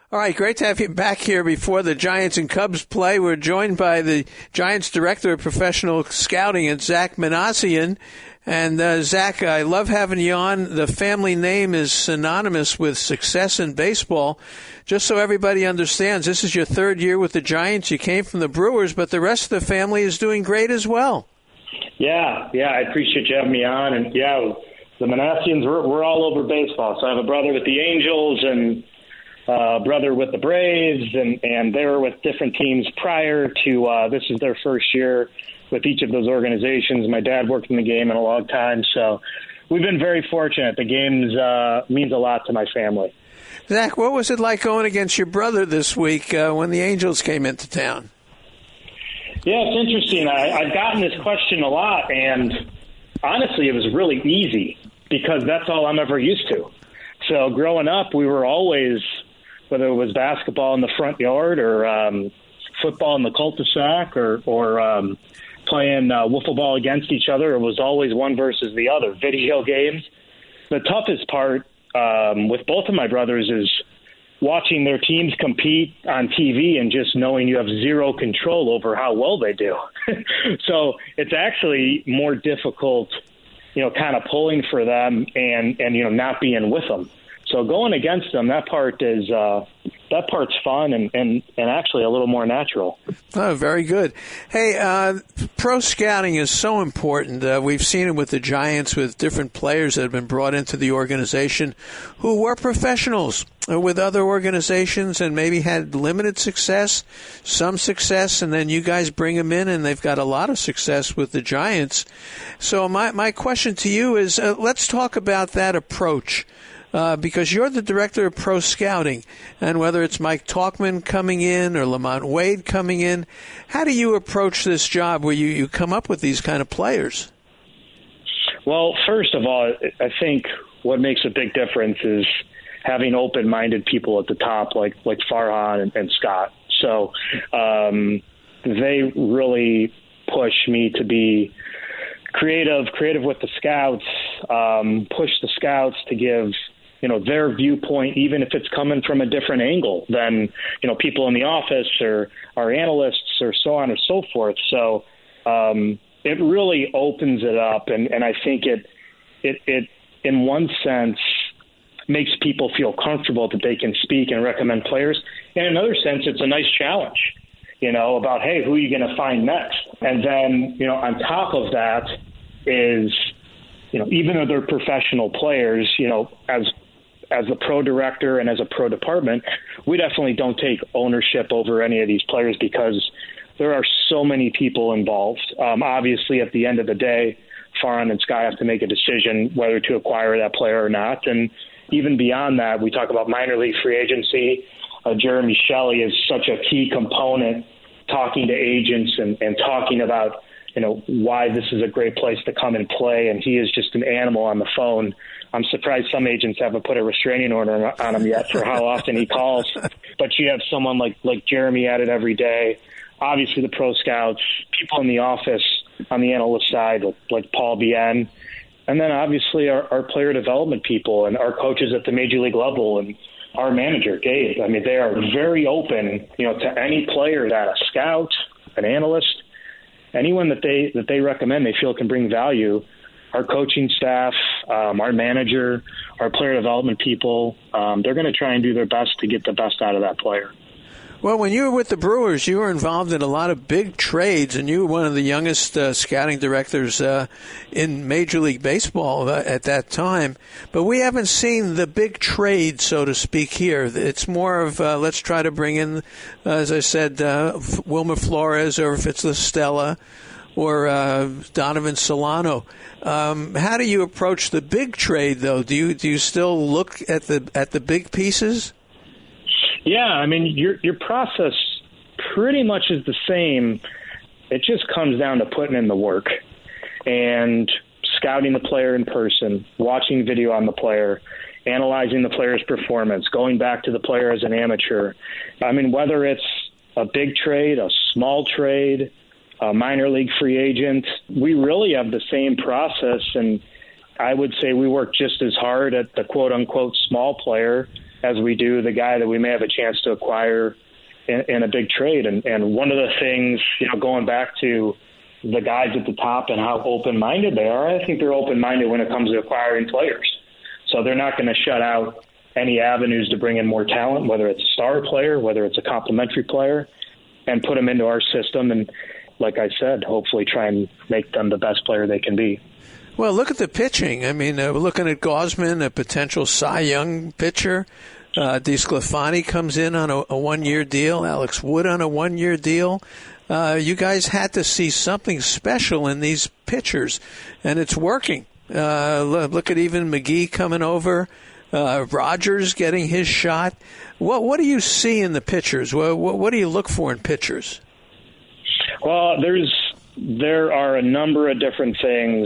All right, great to have you back here before the Giants and Cubs play. We're joined by the Giants Director of Professional Scouting, Zach Manassian. And Zach, I love having you on. The family name is synonymous with success in baseball. Just so everybody understands, this is your third year with the Giants. You came from the Brewers, but the rest of the family is doing great as well. Yeah, I appreciate you having me on. And yeah, the Manassians, we're all over baseball. So I have a brother with the Angels and brother with the Braves, and they were with different teams prior to this is their first year with each of those organizations. My dad worked in the game in a long time, so we've been very fortunate. The games means a lot to my family. Zach, what was it like going against your brother this week when the Angels came into town? Yeah, it's interesting. I've gotten this question a lot, and honestly, it was really easy because that's all I'm ever used to. So growing up, we were always, whether it was basketball in the front yard or football in the cul-de-sac or playing wiffle ball against each other, it was always one versus the other. Video games. The toughest part with both of my brothers is watching their teams compete on TV and just knowing you have zero control over how well they do. So it's actually more difficult, kind of pulling for them and not being with them. So going against them, that part's fun and actually a little more natural. Oh, very good. Hey, pro scouting is so important. We've seen it with the Giants, with different players that have been brought into the organization who were professionals with other organizations and maybe had limited success, some success, and then you guys bring them in and they've got a lot of success with the Giants. So my question to you is, let's talk about that approach. Because you're the director of pro scouting, and whether it's Mike Talkman coming in or Lamont Wade coming in, how do you approach this job where you come up with these kind of players? Well, first of all, I think what makes a big difference is having open-minded people at the top, like Farhan and Scott. So they really push me to be creative with the scouts, push the scouts to give their viewpoint, even if it's coming from a different angle than, people in the office or our analysts or so on and so forth. So it really opens it up. And I think it in one sense makes people feel comfortable that they can speak and recommend players. In another sense, it's a nice challenge, about, hey, who are you going to find next? And then, on top of that is, even though they're professional players, as a pro director and as a pro department, we definitely don't take ownership over any of these players because there are so many people involved. Obviously, at the end of the day, Farhan and Sky have to make a decision whether to acquire that player or not. And even beyond that, we talk about minor league free agency. Jeremy Shelley is such a key component, talking to agents and talking about, why this is a great place to come and play. And he is just an animal on the phone. I'm surprised some agents haven't put a restraining order on him yet for how often he calls. But you have someone like Jeremy at it every day. Obviously, the pro scouts, people in the office on the analyst side, like Paul Bien. And then obviously our player development people and our coaches at the major league level and our manager, Gabe. I mean, they are very open, to any player that a scout, an analyst, anyone that they recommend they feel can bring value. Our coaching staff, our manager, our player development people, they're going to try and do their best to get the best out of that player. Well, when you were with the Brewers, you were involved in a lot of big trades, and you were one of the youngest scouting directors in Major League Baseball at that time. But we haven't seen the big trade, so to speak, here. It's more of let's try to bring in, as I said, Wilmer Flores, or if it's La Stella, or Donovan Solano. How do you approach the big trade, though? Do you still look at the big pieces? Yeah, I mean, your process pretty much is the same. It just comes down to putting in the work and scouting the player in person, watching video on the player, analyzing the player's performance, going back to the player as an amateur. I mean, whether it's a big trade, a small trade, a minor league free agent, we really have the same process. And I would say we work just as hard at the quote-unquote small player as we do the guy that we may have a chance to acquire in a big trade. And one of the things, going back to the guys at the top and how open-minded they are, I think they're open-minded when it comes to acquiring players. So they're not going to shut out any avenues to bring in more talent, whether it's a star player, whether it's a complimentary player, and put them into our system. And like I said, hopefully try and make them the best player they can be. Well, look at the pitching. I mean, we're looking at Gausman, a potential Cy Young pitcher. DeSclafani comes in on a one-year deal. Alex Wood on a one-year deal. You guys had to see something special in these pitchers, and it's working. Look at even McGee coming over. Rogers getting his shot. What do you see in the pitchers? What do you look for in pitchers? Well, there are a number of different things.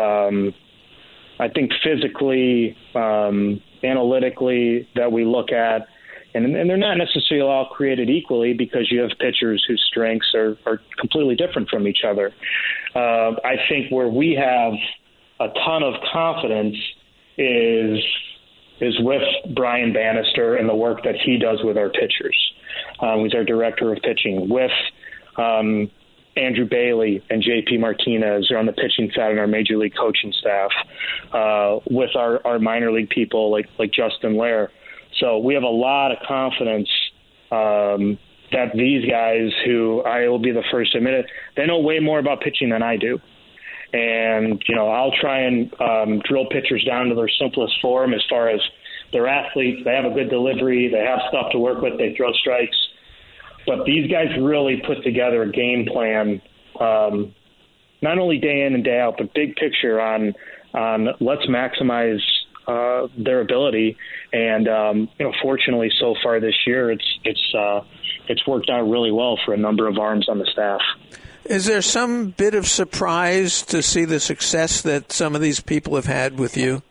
I think physically, analytically, that we look at, and they're not necessarily all created equally because you have pitchers whose strengths are completely different from each other. I think where we have a ton of confidence is with Brian Bannister and the work that he does with our pitchers. He's our director of pitching. With Andrew Bailey and JP Martinez are on the pitching side and our major league coaching staff. With our minor league people like Justin Lair. So we have a lot of confidence that these guys, who I will be the first to admit it, they know way more about pitching than I do. And, I'll try and drill pitchers down to their simplest form as far as they're athletes. They have a good delivery. They have stuff to work with. They throw strikes. But these guys really put together a game plan, not only day in and day out, but big picture on let's maximize their ability. And, fortunately, so far this year, it's worked out really well for a number of arms on the staff. Is there some bit of surprise to see the success that some of these people have had with you?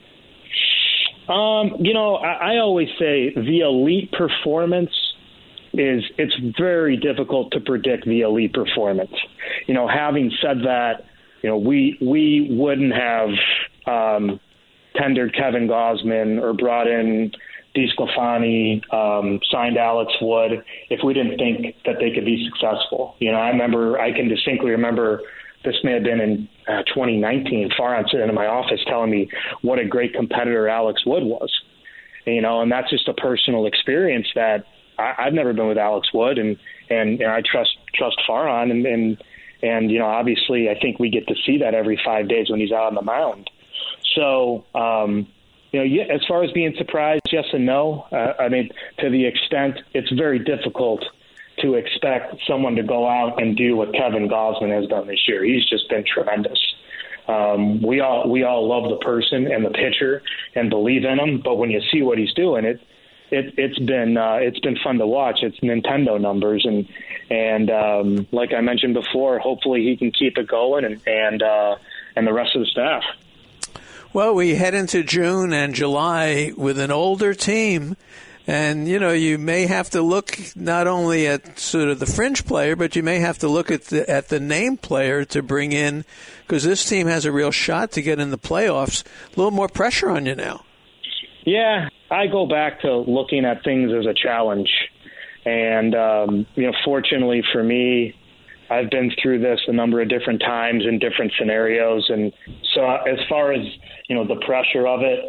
I always say the elite performance it's very difficult to predict the elite performance. Having said that, we wouldn't have tendered Kevin Gausman or brought in DeSclafani, signed Alex Wood if we didn't think that they could be successful. I can distinctly remember this may have been in 2019, Farhan sitting in my office telling me what a great competitor Alex Wood was. And that's just a personal experience that I've never been with Alex Wood, and I trust Farhan, and obviously I think we get to see that every 5 days when he's out on the mound. So, as far as being surprised, yes and no. To the extent it's very difficult to expect someone to go out and do what Kevin Gausman has done this year. He's just been tremendous. We all love the person and the pitcher and believe in him, but when you see what he's doing, it's been fun to watch. It's Nintendo numbers, and like I mentioned before, hopefully he can keep it going, and the rest of the staff. Well, we head into June and July with an older team, and you may have to look not only at sort of the fringe player, but you may have to look at the name player to bring in, because this team has a real shot to get in the playoffs. A little more pressure on you now. Yeah, I go back to looking at things as a challenge. And, fortunately for me, I've been through this a number of different times in different scenarios. And so as far as, the pressure of it,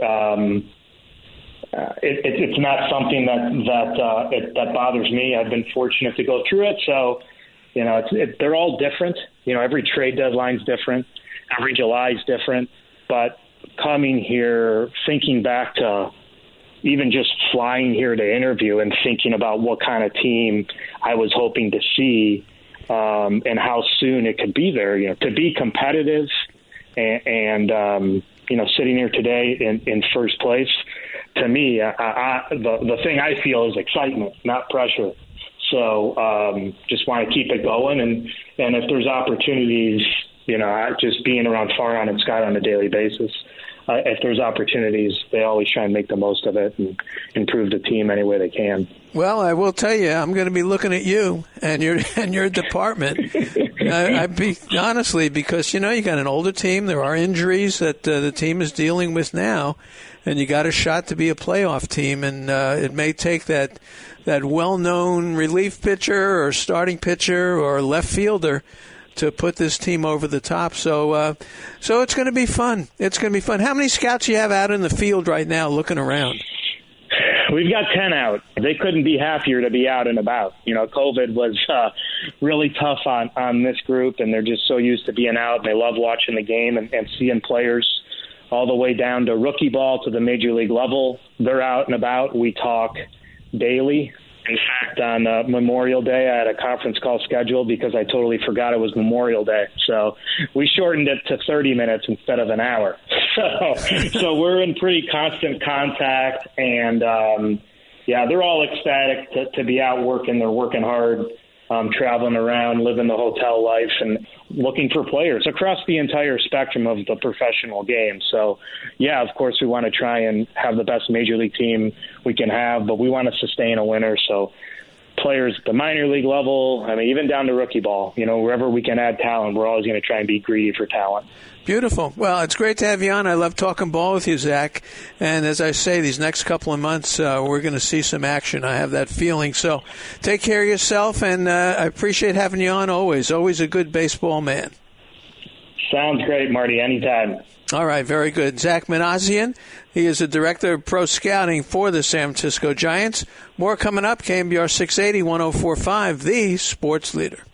it's not something that bothers me. I've been fortunate to go through it. So, they're all different. Every trade deadline's different. Every July is different. But coming here, thinking back to even just flying here to interview and thinking about what kind of team I was hoping to see and how soon it could be there, to be competitive and sitting here today in first place, to me, the thing I feel is excitement, not pressure. So just want to keep it going. And if there's opportunities, just being around Farhan and Scott on a daily basis, if there's opportunities, they always try and make the most of it and improve the team any way they can. Well, I will tell you, I'm going to be looking at you and your department I'd be honestly, because you got an older team. There are injuries that the team is dealing with now, and you got a shot to be a playoff team. And it may take that well-known relief pitcher or starting pitcher or left fielder to put this team over the top. So it's going to be fun. It's going to be fun. How many scouts you have out in the field right now looking around? We've got 10 out. They couldn't be happier to be out and about. COVID was really tough on this group, and they're just so used to being out. And they love watching the game and seeing players all the way down to rookie ball to the major league level. They're out and about. We talk daily. In fact, on Memorial Day, I had a conference call scheduled because I totally forgot it was Memorial Day. So we shortened it to 30 minutes instead of an hour. So we're in pretty constant contact, and they're all ecstatic to be out working. They're working hard, traveling around, living the hotel life, and looking for players across the entire spectrum of the professional game. So, of course, we want to try and have the best major league team we can have, but we want to sustain a winner. So players at the minor league level, even down to rookie ball, wherever we can add talent, we're always going to try and be greedy for talent. Beautiful. Well, it's great to have you on. I love talking ball with you, Zach. And as I say, these next couple of months, we're going to see some action. I have that feeling. So take care of yourself, and I appreciate having you on always. Always a good baseball man. Sounds great, Marty. Anytime. All right, very good. Zach Manassian, he is the director of pro scouting for the San Francisco Giants. More coming up, KNBR 680, 104.5, the sports leader.